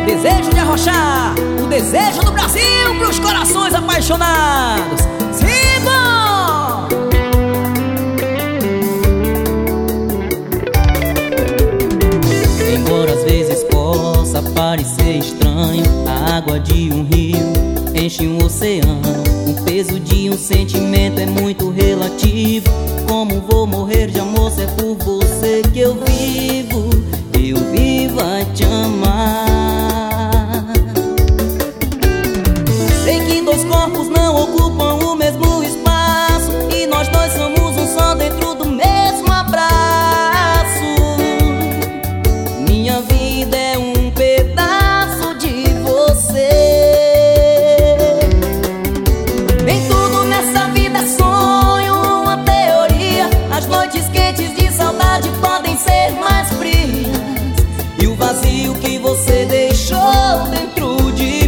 Desejo de arrochar, o desejo do Brasil pros corações apaixonados. Simba! Embora às vezes possa parecer estranho, a água de um rio enche um oceano. O peso de um sentimento é muito relativo. Como vou morrer de amor se é por você que eu vivo a te amar. Sei que dois corpos não ocupam o mesmo espaço, e nós dois somos um só dentro do mesmo abraço. Minha vida é um pedaço de você. Nem tudo nessa vida é sonho, uma teoria. As noites quentes de saudade podem ser mais frias, e o vazio que você deixou dentro de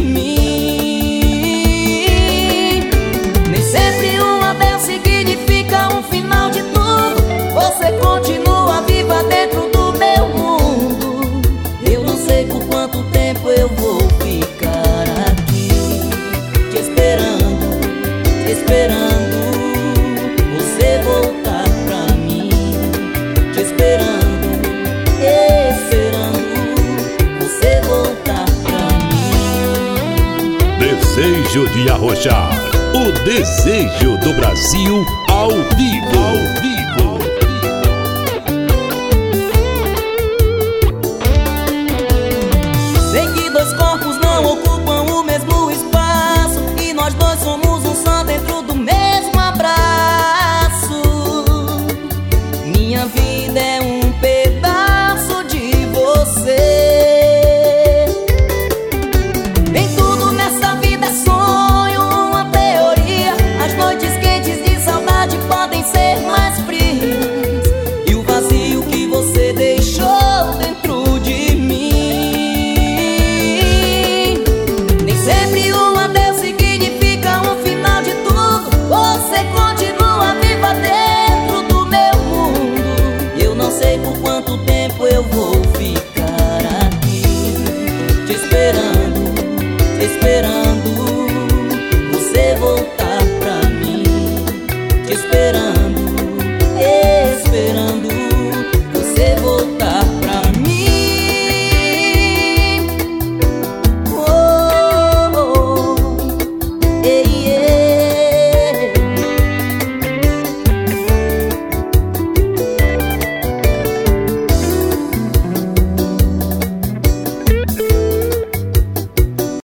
mim. Nem sempre um adeus significa um final de tudo. Você continua viva dentro do meu mundo. Eu não sei por quanto tempo eu vou ficar aqui, te esperando, você voltar pra mim. Te esperando, você voltar pra mim. Desejo de arrochar, o desejo do Brasil ao vivo.